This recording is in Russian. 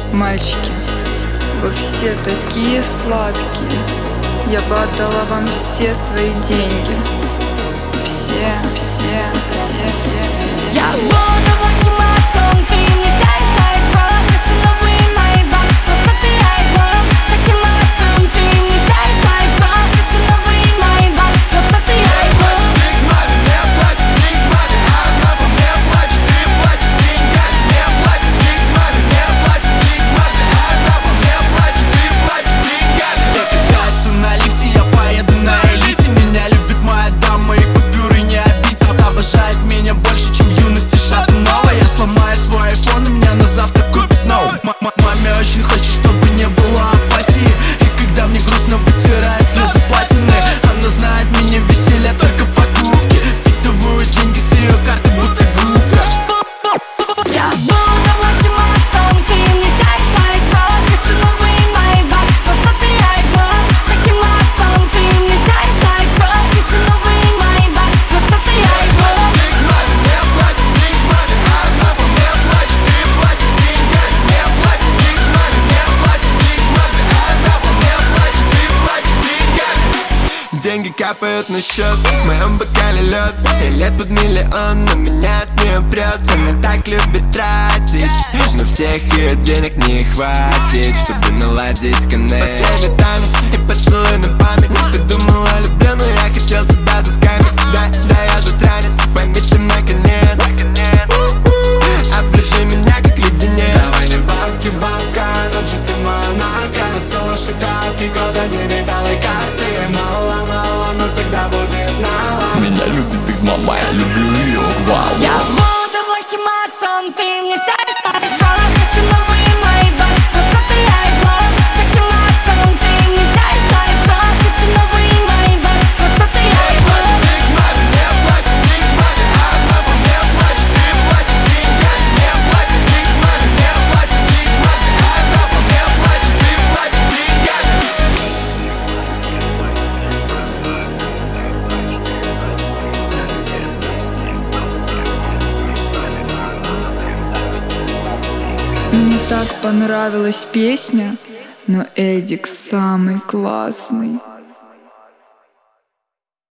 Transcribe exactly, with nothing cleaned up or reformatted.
Мальчики, вы все такие сладкие. Я бы отдала вам все свои деньги. Все, все, все, все, все. Я буду плохим отцом, ты не сядешь на iPhone. Хочу новые мои бабы, двадцатый iPhone. Таким отцом, ты не сядешь на iPhone. Хочу новые мои бабы, двадцатый iPhone. Big money, мне платит big money, а она по мне плачет и платит деньгами. Мне платит big money, мне платит big money, а она по мне плачет и платит деньгами. Все катаются на лифте, я поеду на элите. Меня любит моя дама и купюры не обидят. Обожает меня больше, чем в юности Шатунова. Я сломаю свой айфон, и меня на завтра купит новый. Маме очень хочет, чтобы не было апатии. И когда мне грустно, вытираю слезы платины. Она знает, меня веселят только покупки. Впитываю деньги с ее карты, будто губка. Я буду плохим отцом, ты не сядешь на iPhone. Хочу новые мои бабы, двадцатый iPhone. Таким отцом, ты не сядешь на iPhone. Хочу новые мои бабы, двадцатый iPhone. Big money, мне платит big money, а она по мне плачет и платит деньгами. Мне платит big money, мне платит big money, а она по мне плачет и платит деньгами. Деньги капают на счет, в моем бокале лед. И лет под миллион, но меня от нее прет. Она так любит тратить, но всех ее денег не хватит, чтобы наладить коннект. Последний танец и поцелуй на память. Ты думала, люблю, но я хотел тебя заскамить. Да, да, я засранец, пойми ты наконец. Оближи меня как леденец. Давай не бабки, бабка, ночью ты монако. Соло, шоколадки, года дебетовой карты. Мало, мало, но всегда будет мало. Меня любит Биг Мама, я люблю ее, вау. Я буду плохим отцом, ты не сядешь на iPhone. Хочу новые мои бабы, двадцатый iPhone. Таким отцом, ты не сядешь на iPhone. Хочу новые мои бабы, двадцатый iPhone. Big money, мне платит big money, а она по мне плачет и платит деньгами. Мне платит big money, мне платит big money, а она по мне плачет и платит деньгами. Мне так понравилась песня, но Эдик самый классный.